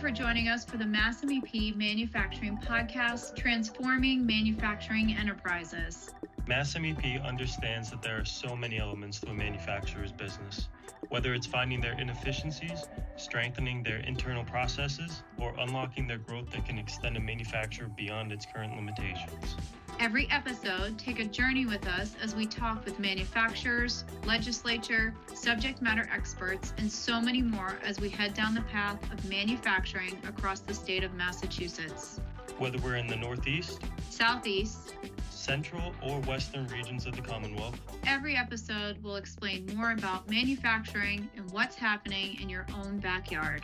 for joining us for the Mass MEP Manufacturing Podcast, Transforming Manufacturing Enterprises. Mass MEP understands that there are so many elements to a manufacturer's business, whether it's finding their inefficiencies, strengthening their internal processes, or unlocking their growth that can extend a manufacturer beyond its current limitations. Every episode, take a journey with us as we talk with manufacturers, legislature, subject matter experts, and so many more as we head down the path of manufacturing across the state of Massachusetts. Whether we're in the Northeast, Southeast, Central, or Western regions of the Commonwealth, every episode will explain more about manufacturing and what's happening in your own backyard.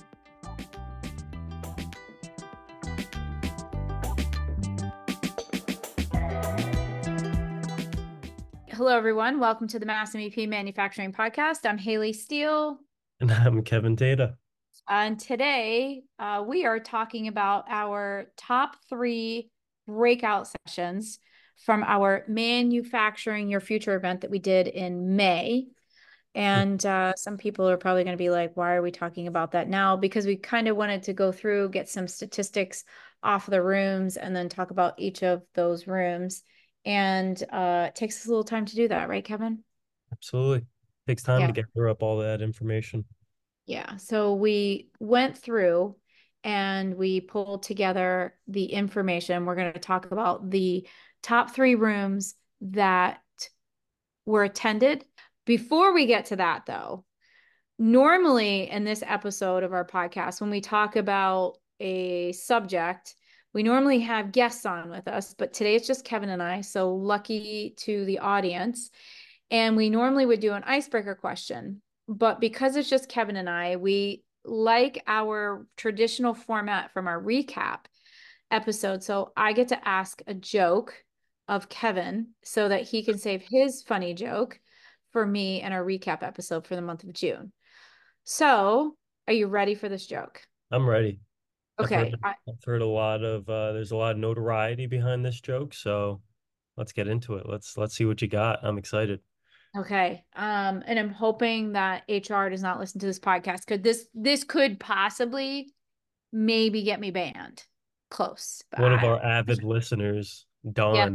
Hello, everyone. Welcome to the Mass MEP Manufacturing Podcast. I'm Haley Steele. And I'm Kevin Data. And today we are talking about our top 3 breakout sessions from our Manufacturing Your Future event that we did in May. And some people are probably going to be like, why are we talking about that now? Because we kind of wanted to go through, get some statistics off the rooms, and then talk about each of those rooms. And it takes us a little time to do that, right, Kevin? Absolutely. It takes time to gather up all that information. Yeah. So we went through and we pulled together the information. We're going to talk about the top 3 rooms that were attended. Before we get to that, though, normally in this episode of our podcast, when we talk about a subject, we normally have guests on with us, but today it's just Kevin and I, so lucky to the audience. And we normally would do an icebreaker question, but because it's just Kevin and I, we like our traditional format from our recap episode. So I get to ask a joke of Kevin so that he can save his funny joke for me in our recap episode for the month of June. So are you ready for this joke? I'm ready. Okay. I've heard a lot of, there's a lot of notoriety behind this joke. So let's get into it. Let's see what you got. I'm excited. Okay. And I'm hoping that HR does not listen to this podcast because this could possibly maybe get me banned. Close. One of our avid listeners, Dawn.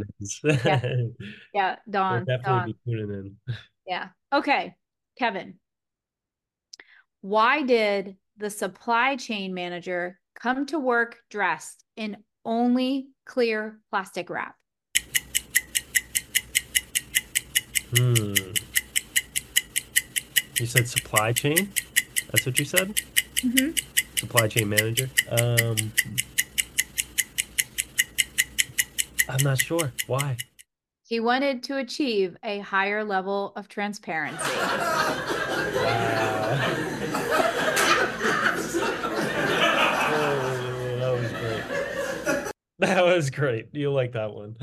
Yeah, We'll Dawn. definitely be tuning in. Yeah. Okay. Kevin, why did the supply chain manager come to work dressed in only clear plastic wrap? You said supply chain? That's what you said? Mm-hmm. Supply chain manager? I'm not sure. Why? He wanted to achieve a higher level of transparency. That was great. That was great. You like that one.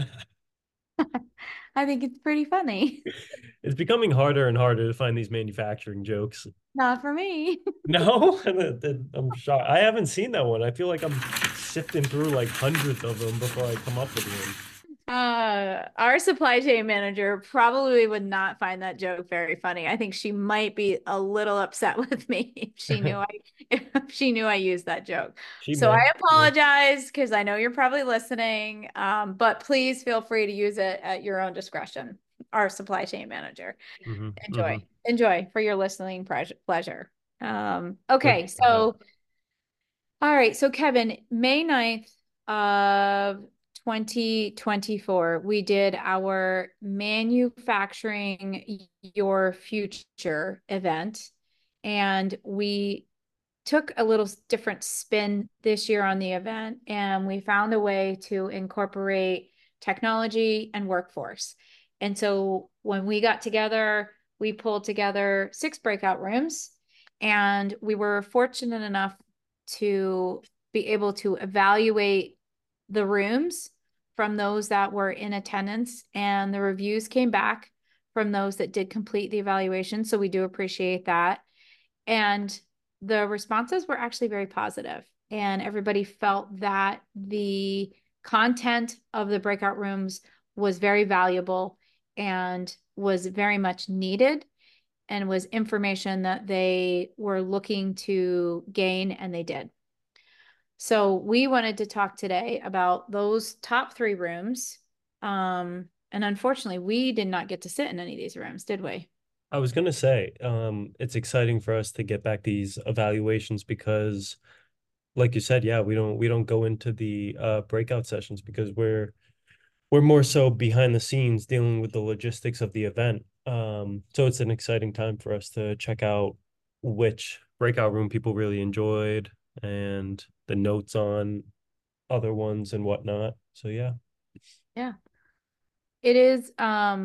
I think it's pretty funny. It's becoming harder and harder to find these manufacturing jokes. Not for me. No? I'm shocked. I haven't seen that one. I feel like I'm sifting through like hundreds of them before I come up with one. Our supply chain manager probably would not find that joke very funny. I think she might be a little upset with me if she knew I used that joke. I apologize because I know you're probably listening. But please feel free to use it at your own discretion. Our supply chain manager. Enjoy for your listening pleasure. Okay, so all right, so Kevin, May 9th of 2024, we did our Manufacturing Your Future event, and we took a little different spin this year on the event, and we found a way to incorporate technology and workforce. And so when we got together, we pulled together 6 breakout rooms, and we were fortunate enough to be able to evaluate the rooms from those that were in attendance, and the reviews came back from those that did complete the evaluation. So we do appreciate that. And the responses were actually very positive, and everybody felt that the content of the breakout rooms was very valuable and was very much needed and was information that they were looking to gain, and they did. So we wanted to talk today about those top three rooms. And unfortunately, we did not get to sit in any of these rooms, did we? I was gonna say, it's exciting for us to get back these evaluations because, like you said, yeah, we don't go into the breakout sessions because we're more so behind the scenes dealing with the logistics of the event. So it's an exciting time for us to check out which breakout room people really enjoyed and the notes on other ones and whatnot. So yeah, Yeah. It is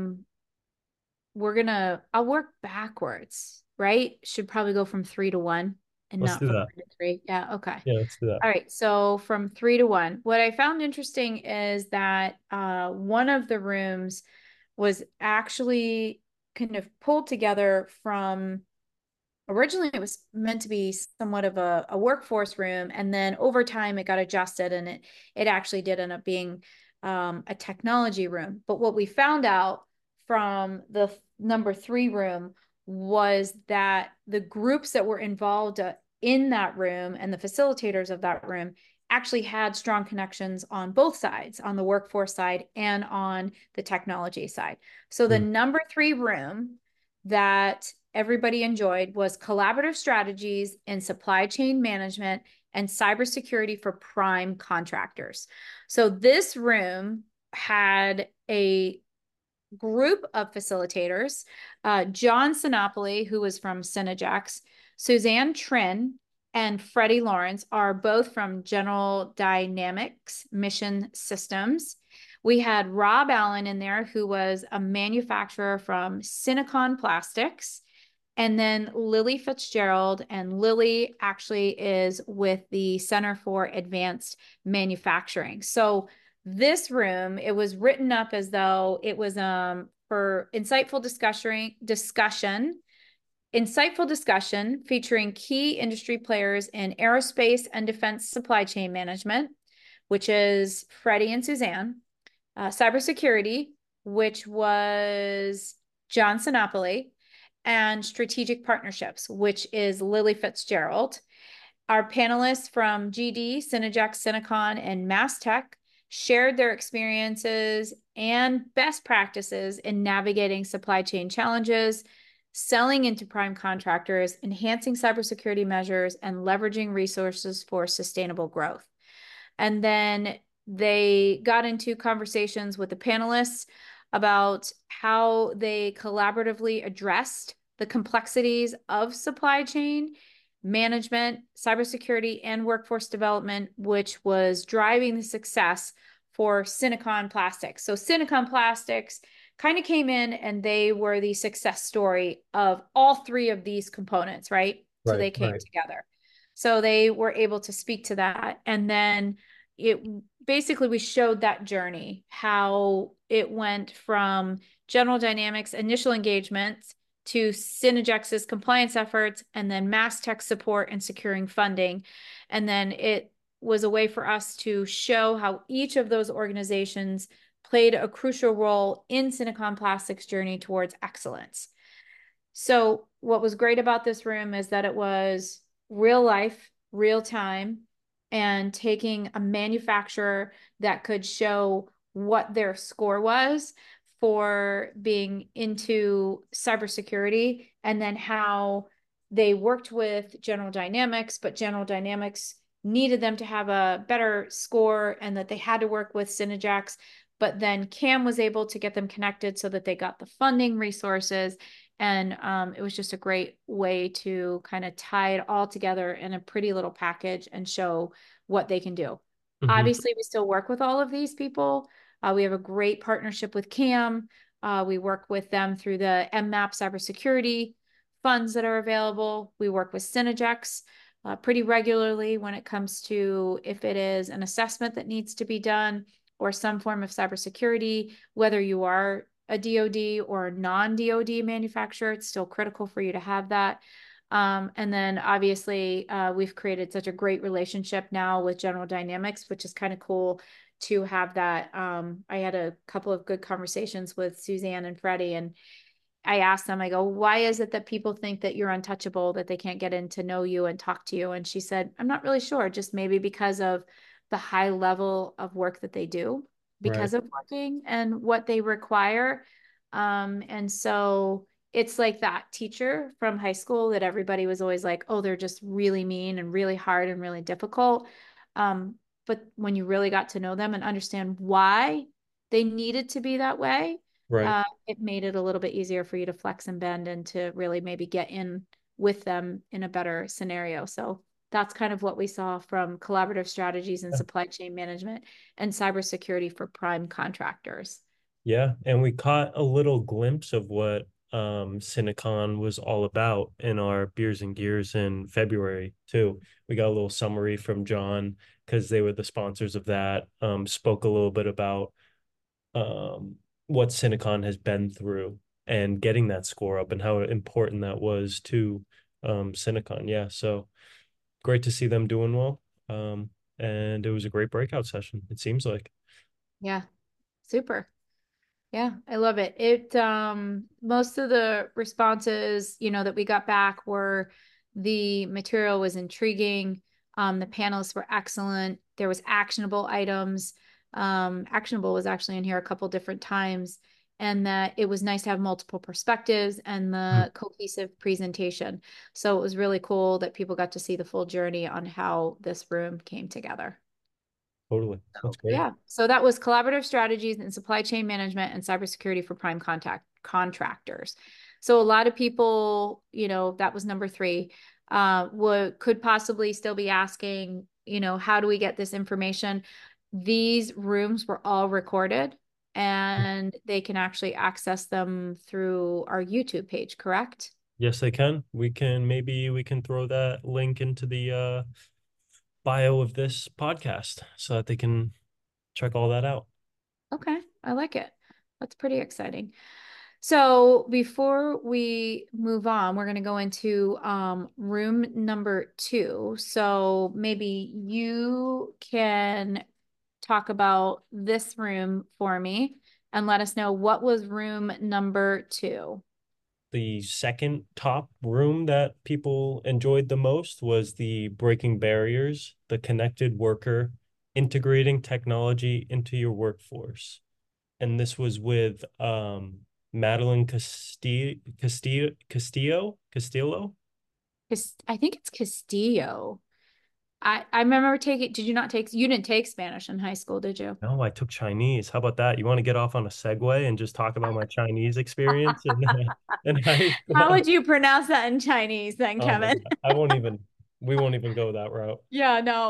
I'll work backwards, right? Should probably go from three to one and let's not do from that. one to three. Yeah, okay. Yeah, let's do that. All right, so from three to one. What I found interesting is that one of the rooms was actually kind of pulled together from originally it was meant to be somewhat of a workforce room, and then over time it got adjusted, and it actually did end up being a technology room. But what we found out from the number three room was that the groups that were involved in that room and the facilitators of that room actually had strong connections on both sides, on the workforce side and on the technology side. So the Mm. number three room that everybody enjoyed was collaborative strategies in supply chain management and cybersecurity for prime contractors. So this room had a group of facilitators. John Sinopoli, who was from Synergex, Suzanne Trin, and Freddie Lawrence are both from General Dynamics Mission Systems. We had Rob Allen in there, who was a manufacturer from Cinecon Plastics. And then Lily Fitzgerald, and Lily actually is with the Center for Advanced Manufacturing. So this room, it was written up as though it was for insightful discussion featuring key industry players in aerospace and defense supply chain management, which is Freddie and Suzanne, cybersecurity, which was John Sinopoli, and strategic partnerships, which is Lily Fitzgerald. Our panelists from GD, Synergex, Cinecon, and MassTech shared their experiences and best practices in navigating supply chain challenges, selling into prime contractors, enhancing cybersecurity measures, and leveraging resources for sustainable growth. And then they got into conversations with the panelists about how they collaboratively addressed the complexities of supply chain management, cybersecurity, and workforce development, which was driving the success for Cinecon Plastics. So Cinecon Plastics kind of came in and they were the success story of all three of these components, right? So Right, they came right. together. So they were able to speak to that. And then it basically we showed that journey, how it went from General Dynamics initial engagements to Synergex's compliance efforts, and then MassTech support and securing funding. And then it was a way for us to show how each of those organizations played a crucial role in Cinecon Plastics' journey towards excellence. So what was great about this room is that it was real life, real time, and taking a manufacturer that could show what their score was for being into cybersecurity, and then how they worked with General Dynamics, but General Dynamics needed them to have a better score and that they had to work with Synergex. But then CAM was able to get them connected so that they got the funding resources, and it was just a great way to kind of tie it all together in a pretty little package and show what they can do. Hmm. Obviously, we still work with all of these people. We have a great partnership with CAM. We work with them through the MMAP cybersecurity funds that are available. We work with Synergex pretty regularly when it comes to if it is an assessment that needs to be done or some form of cybersecurity, whether you are a DoD or a non-DoD manufacturer, it's still critical for you to have that. And then obviously we've created such a great relationship now with General Dynamics, which is kind of cool to have that. I had a couple of good conversations with Suzanne and Freddie, and I asked them, I go, why is it that people think that you're untouchable, that they can't get in to know you and talk to you? And she said, I'm not really sure, just maybe because of the high level of work that they do, Right. because of working and what they require. And so it's like that teacher from high school that everybody was always like, oh, they're just really mean and really hard and really difficult. Um, but when you really got to know them and understand why they needed to be that way, Right. it made it a little bit easier for you to flex and bend and to really maybe get in with them in a better scenario. So that's kind of what we saw from collaborative strategies in supply chain management and cybersecurity for prime contractors. Yeah, and we caught a little glimpse of what Cinecon was all about in our Beers and Gears in February too. We got a little summary from John because they were the sponsors of that. Spoke a little bit about um what Cinecon has been through and getting that score up and how important that was to Cinecon. Yeah, so great to see them doing well. And it was a great breakout session, it seems like. Yeah, super. Yeah, I love it. It most of the responses, that we got back were the material was intriguing. The panelists were excellent. There was actionable items. Actionable was actually in here a couple different times, and that it was nice to have multiple perspectives and the cohesive presentation. So it was really cool that people got to see the full journey on how this room came together. Totally. That's great. Yeah. So that was collaborative strategies in supply chain management and cybersecurity for prime contact contractors. So a lot of people, that was number three, could possibly still be asking, how do we get this information? These rooms were all recorded and they can actually access them through our YouTube page, correct? Yes, they can. Maybe we can throw that link into the bio of this podcast so that they can check all that out. Okay. I like it. That's pretty exciting. So before we move on, we're going to go into room number two. So maybe you can talk about this room for me and let us know what was room number two. The second top room that people enjoyed the most was the Breaking Barriers, the Connected Worker, integrating technology into your workforce. And this was with Madeline Castillo. I think it's Castillo. I remember taking, did you not take, you didn't take Spanish in high school, did you? No, I took Chinese. How about that? You want to get off on a segue and just talk about my Chinese experience in high How school? would you pronounce that in Chinese then, Oh my Kevin? God. We won't even go that route. Yeah, no,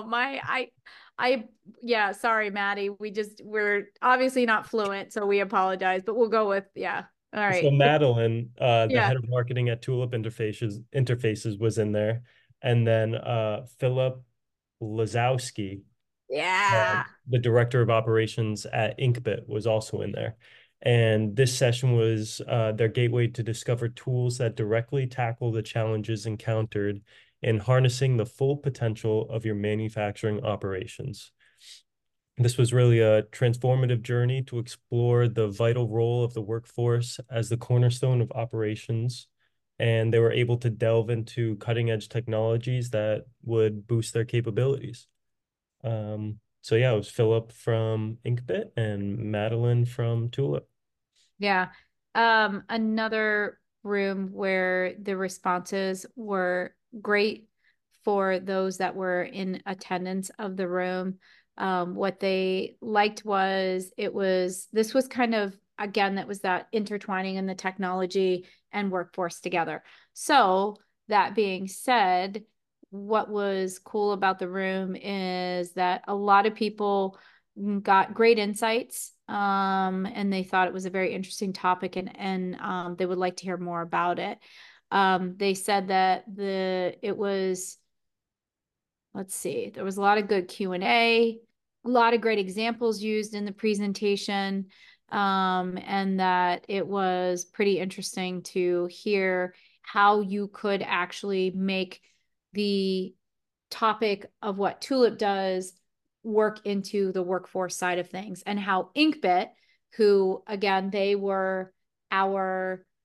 yeah, sorry, Maddie. We're obviously not fluent, so we apologize, but we'll go with, yeah. All So right. Madeline, the Yeah. head of marketing at Tulip Interfaces was in there. And then Philip Lazowski, Yeah. the director of operations at Inkbit, was also in there. And this session was their gateway to discover tools that directly tackle the challenges encountered in harnessing the full potential of your manufacturing operations. This was really a transformative journey to explore the vital role of the workforce as the cornerstone of operations. And they were able to delve into cutting edge technologies that would boost their capabilities. So yeah, it was Philip from Inkbit and Madeline from Tulip. Yeah. Another room where the responses were great for those that were in attendance of the room. What they liked was this was kind of, again, that was that intertwining in the technology and workforce together. So that being said, what was cool about the room is that a lot of people got great insights, and they thought it was a very interesting topic, and they would like to hear more about it. They said that it was, let's see, there was a lot of good Q&A, a lot of great examples used in the presentation, and that it was pretty interesting to hear how you could actually make the topic of what Tulip does work into the workforce side of things, and how Inkbit, who again, they were our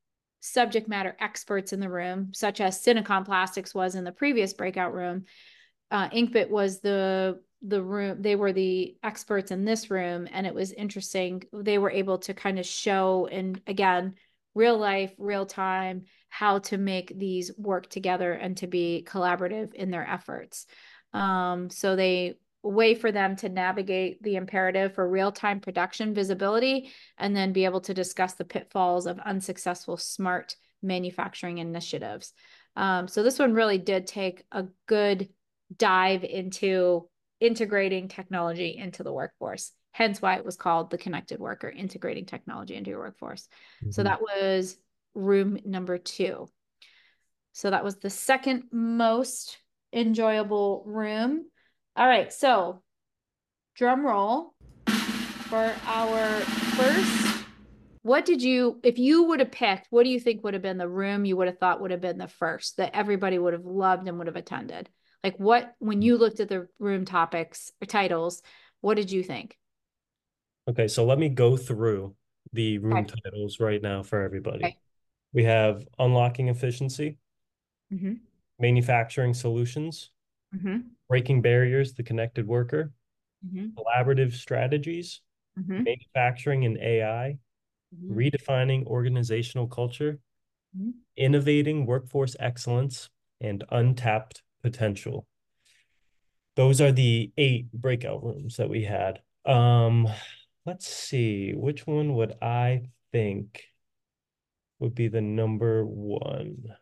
subject matter experts in the room, such as Cinecom Plastics was in the previous breakout room. Inkbit was the room, they were the experts in this room, and it was interesting. They were able to kind of show, and again, real life, real time, how to make these work together and to be collaborative in their efforts. So they a way for them to navigate the imperative for real-time production visibility and then be able to discuss the pitfalls of unsuccessful smart manufacturing initiatives. So this one really did take a good dive into integrating technology into the workforce, hence why it was called the connected worker, integrating technology into your workforce. So that was room number 2. So that was the second most enjoyable room. All right, so drum roll for our first. What did you, if you would have picked, what do you think would have been the room you would have thought would have been the first that everybody would have loved and would have attended? Like what, when you looked at the room topics or titles, what did you think? Okay, so let me go through the room Okay. titles right now for everybody. Okay. We have Unlocking Efficiency, Mm-hmm. Manufacturing Solutions, Mm-hmm. Breaking Barriers, the Connected Worker, Mm-hmm. Collaborative Strategies, Mm-hmm. Manufacturing and AI, Mm-hmm. Redefining Organizational Culture, Mm-hmm. Innovating Workforce Excellence, and Untapped Potential. Those are the 8 breakout rooms that we had. Let's see, which one would I think would be the number one?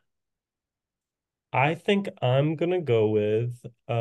I think I'm gonna go with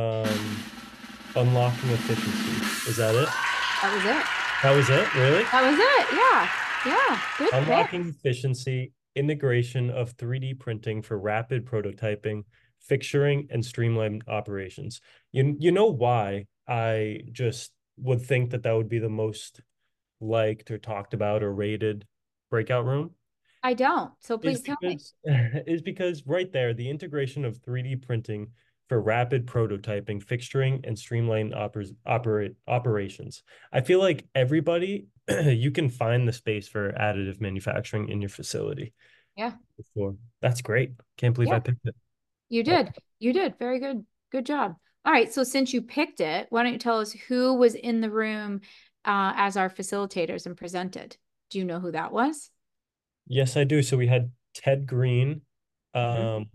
Unlocking Efficiency. Is that it? That was it. That was it, really? That was it. Yeah. Yeah. Good pick. Unlocking efficiency, integration of 3D printing for rapid prototyping, fixturing, and streamlined operations. You know why I just would think that that would be the most liked or talked about or rated breakout room? I don't. So Is please tell me. because is because right there, the integration of 3D printing for rapid prototyping, fixturing, and streamlined operations. I feel like everybody, you can find the space for additive manufacturing in your facility. Yeah. Before. That's great. Can't believe I Yeah. picked it. You Oh, did. You did. Very good. Good job. All right. So since you picked it, why don't you tell us who was in the room as our facilitators and presented? Do you know who that was? yes, I do. So we had Ted Green. Mhm. Um,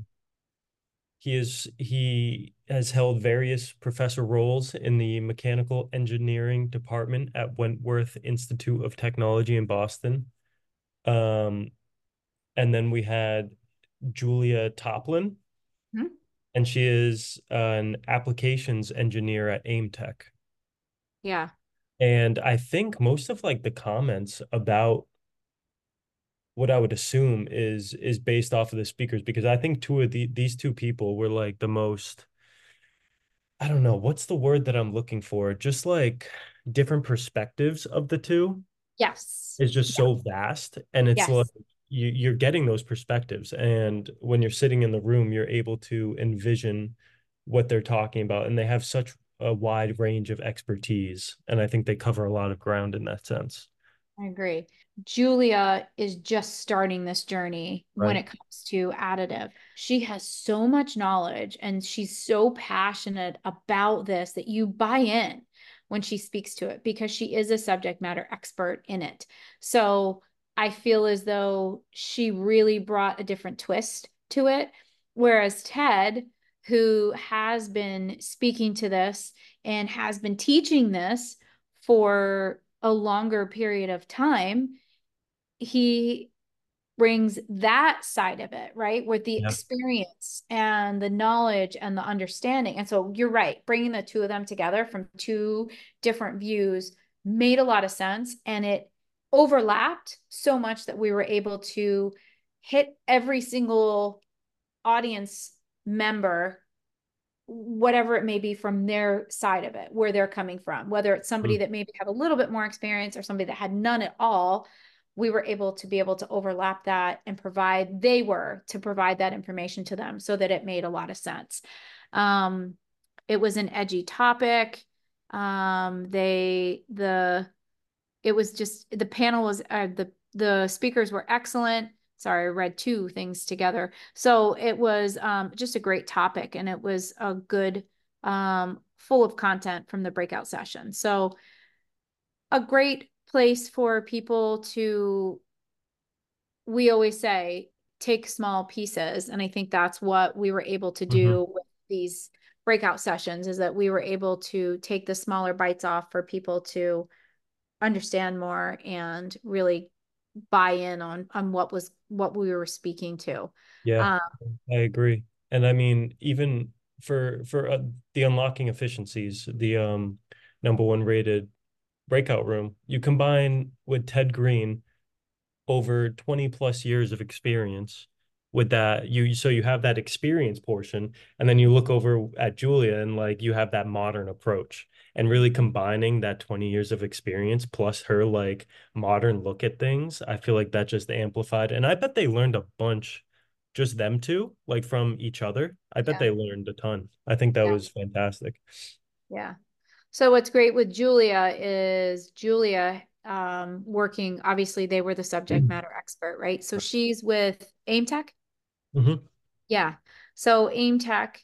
he has held various professor roles in the mechanical engineering department at Wentworth Institute of Technology in Boston. Um, and then we had Julia Toplin, Mhm. and she is an applications engineer at AimTech. Yeah. And I think most of like the comments about what I would assume is based off of the speakers because I think these two people were like the most, I don't know, what's the word that I'm looking for? Just like different perspectives of the two Yes. is just Yeah. so vast. And it's like Yes. you're getting those perspectives. And when you're sitting in the room, you're able to envision what they're talking about. And they have such a wide range of expertise. And I think they cover a lot of ground in that sense. I agree. Julia is just starting this journey when Right. it comes to additive. She has so much knowledge and she's so passionate about this that you buy in when she speaks to it because she is a subject matter expert in it. So I feel as though she really brought a different twist to it. Whereas Ted, who has been speaking to this and has been teaching this for a longer period of time, he brings that side of it, right? With the Yeah. experience and the knowledge and the understanding. And so you're right, bringing the two of them together from two different views made a lot of sense. And it overlapped so much that we were able to hit every single audience member, whatever it may be from their side of it, where they're coming from, whether it's somebody Mm. that maybe had a little bit more experience or somebody that had none at all. We were able to overlap that and they were to provide that information to them so that it made a lot of sense. Um, it was an edgy topic. It was just, the panel was, the speakers were excellent. sorry, I read two things together. So it was just a great topic, and it was a good, full of content from the breakout session. So a great place for people to, we always say, take small pieces. And I think that's what we were able to Hmm. do with these breakout sessions, is that we were able to take the smaller bites off for people to understand more and really buy in on what we were speaking to. Yeah, Um, I agree. And I mean, even for the unlocking efficiencies, the number one rated breakout room, you combine with Ted Green over 20 plus years of experience with that, you have that experience portion, and then you look over at Julia and like you have that modern approach, and really combining that 20 years of experience plus her like modern look at things. I feel like that just amplified, and I bet they learned a bunch, just them two, like from each other. I bet yeah, they learned a ton. I think that yeah, was fantastic. yeah. So what's great with Julia is Julia working, obviously they were the subject matter expert, right? So she's with AIMTech. Hmm. Yeah. So AIMTech,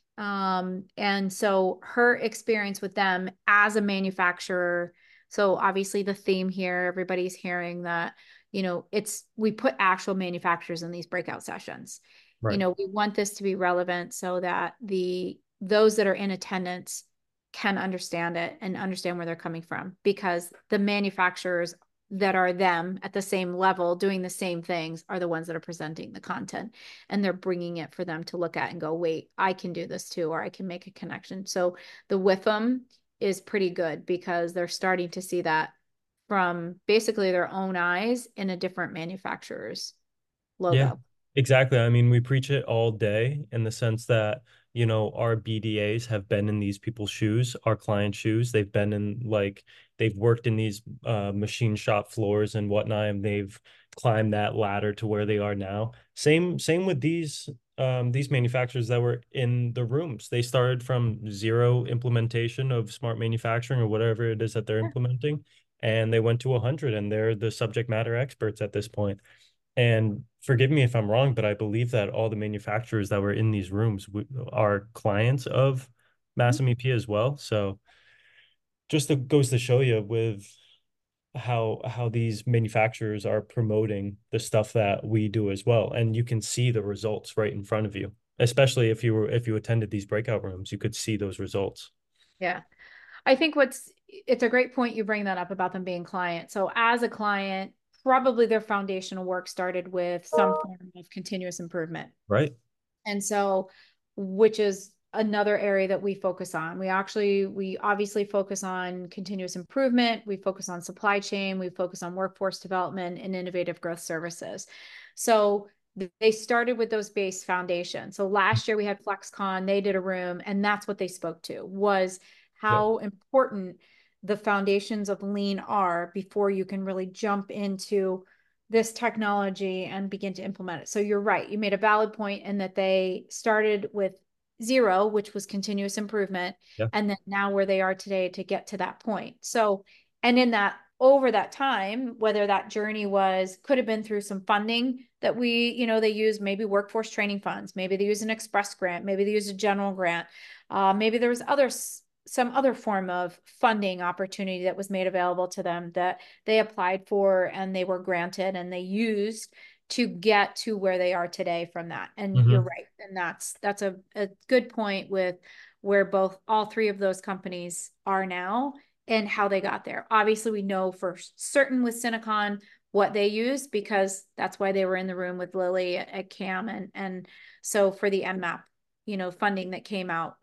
and so her experience with them as a manufacturer. So obviously the theme here, everybody's hearing that, it's, we put actual manufacturers in these breakout sessions. Right. We want this to be relevant so that those that are in attendance can understand it and understand where they're coming from, because the manufacturers that are them at the same level doing the same things are the ones that are presenting the content, and they're bringing it for them to look at and go, wait, I can do this too, or I can make a connection. So the WIFM is pretty good because they're starting to see that from basically their own eyes in a different manufacturer's Yeah, logo. exactly. I mean, we preach it all day in the sense that, our BDAs have been in these people's shoes, our client shoes. They've been in like, they've worked in these machine shop floors and whatnot, and they've climbed that ladder to where they are now. Same with these manufacturers that were in the rooms. They started from zero implementation of smart manufacturing or whatever it is that they're implementing, and they went to 100, and they're the subject matter experts at this point. And forgive me if I'm wrong, but I believe that all the manufacturers that were in these rooms are clients of Mhm. Massam EP as well. So goes to show you with how these manufacturers are promoting the stuff that we do as well. And you can see the results right in front of you. Especially if you attended these breakout rooms, you could see those results. Yeah. I think it's a great point you bring that up about them being clients. So as a client, probably their foundational work started with some form of continuous improvement. Right? And so, which is another area that we focus on. We obviously focus on continuous improvement. We focus on supply chain. We focus on workforce development and innovative growth services. So they started with those base foundations. So last year we had FlexCon, they did a room, and that's what they spoke to, was Yep. how important the foundations of lean are before you can really jump into this technology and begin to implement it. So you're right. You made a valid point in that they started with zero, which was continuous improvement, Yeah. and then now where they are today to get to that point. So, and in that, over that time, whether that journey could have been through some funding that they use maybe workforce training funds, maybe they use an express grant, maybe they use a general grant, maybe there was some other form of funding opportunity that was made available to them that they applied for and they were granted and they used to get to where they are today from that. And you're Hmm. right. And that's a good point with where all three of those companies are now and how they got there. Obviously, we know for certain with Cinecon what they use because that's why they were in the room with Lily at CAM, and so for the MMAP, funding that came out,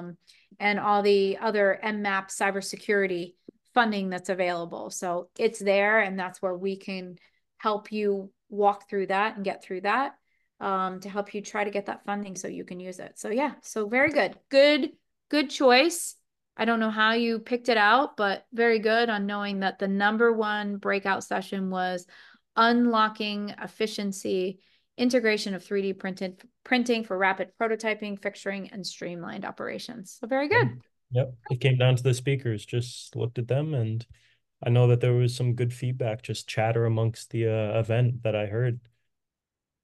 and all the other MMAP cybersecurity funding that's available. So it's there, and that's where we can help you walk through that and get through that, to help you try to get that funding so you can use it. So yeah, so very good. Good choice. I don't know how you picked it out, but very good on knowing that the number one breakout session was unlocking efficiency, integration of 3D printing for rapid prototyping, fixturing, and streamlined operations. So very Yep. good. Yep. It came down to the speakers, just looked at them, and I know that there was some good feedback, just chatter amongst the event that I heard.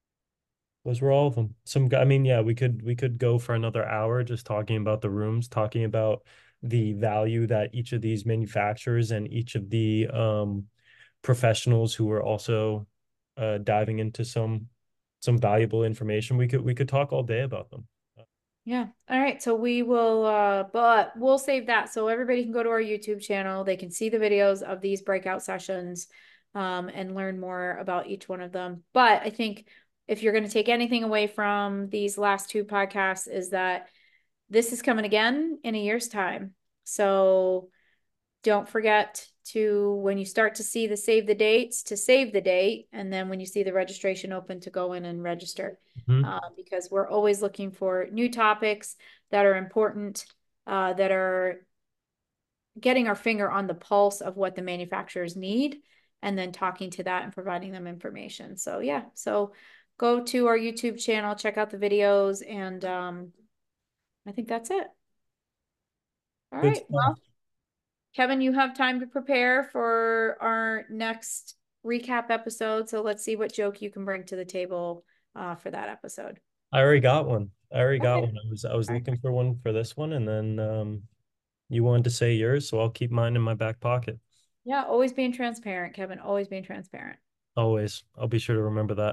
Those were all of them. I mean, yeah, we could go for another hour just talking about the rooms, talking about the value that each of these manufacturers and each of the professionals who are also diving into some valuable information. We could talk all day about them. Yeah. All right. So we will, but we'll save that so everybody can go to our YouTube channel. They can see the videos of these breakout sessions, and learn more about each one of them. But I think if you're going to take anything away from these last two podcasts is that this is coming again in a year's time. So don't forget to, when you start to see the save the dates, to save the date. And then when you see the registration open, to go in and register. Mhm. Because we're always looking for new topics that are important, that are getting our finger on the pulse of what the manufacturers need, and then talking to that and providing them information. So yeah, so go to our YouTube channel, check out the videos, and I think that's it. All Good right. stuff. Well, Kevin, you have time to prepare for our next recap episode. So let's see what joke you can bring to the table for that episode. I already got one. I already got Okay. one. I was All right. looking for one for this one, and then you wanted to say yours, so I'll keep mine in my back pocket. Yeah, always being transparent, Kevin. Always being transparent. Always. I'll be sure to remember that.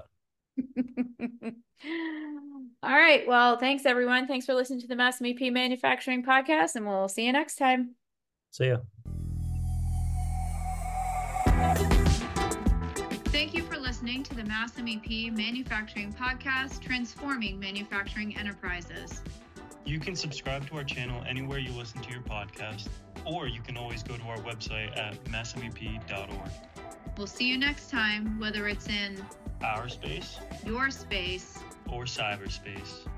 All right. Well, thanks everyone. Thanks for listening to the Mass MEP Manufacturing Podcast, and we'll see you next time. See ya. Thank you for listening to the Mass MEP Manufacturing Podcast, transforming manufacturing enterprises. You can subscribe to our channel anywhere you listen to your podcast, or you can always go to our website at massmep.org. We'll see you next time, whether it's in Our space your space or cyberspace.